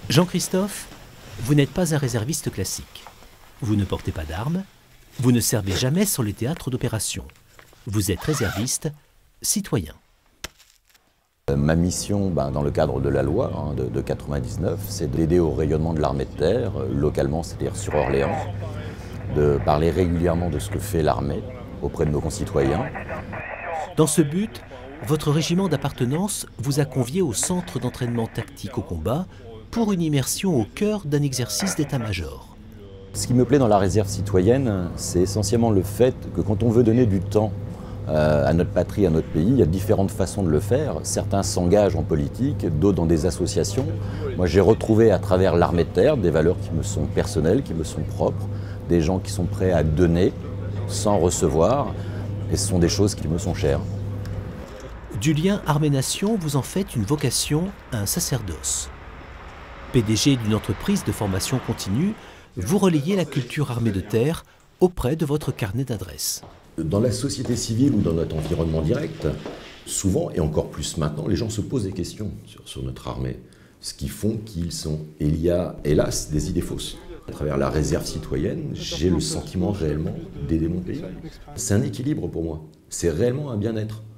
Jean-Christophe, vous n'êtes pas un réserviste classique. Vous ne portez pas d'armes, vous ne servez jamais sur les théâtres d'opération. Vous êtes réserviste, citoyen. Ma mission, dans le cadre de la loi de 99, c'est d'aider au rayonnement de l'armée de terre, localement, c'est-à-dire sur Orléans, de parler régulièrement de ce que fait l'armée auprès de nos concitoyens. Dans ce but, votre régiment d'appartenance vous a convié au centre d'entraînement tactique au combat pour une immersion au cœur d'un exercice d'état-major. Ce qui me plaît dans la réserve citoyenne, c'est essentiellement le fait que quand on veut donner du temps à notre patrie, à notre pays, il y a différentes façons de le faire. Certains s'engagent en politique, d'autres dans des associations. Moi, j'ai retrouvé à travers l'armée de terre des valeurs qui me sont personnelles, qui me sont propres, des gens qui sont prêts à donner sans recevoir, et ce sont des choses qui me sont chères. Du lien armée-nation, vous en faites une vocation, un sacerdoce. PDG d'une entreprise de formation continue, vous relayez la culture armée de terre auprès de votre carnet d'adresses. Dans la société civile ou dans notre environnement direct, souvent, et encore plus maintenant, les gens se posent des questions sur notre armée. Ce qui font qu'ils sont. Et il y a, hélas, des idées fausses. À travers la réserve citoyenne, j'ai le sentiment réellement d'aider mon pays. C'est un équilibre pour moi. C'est réellement un bien-être.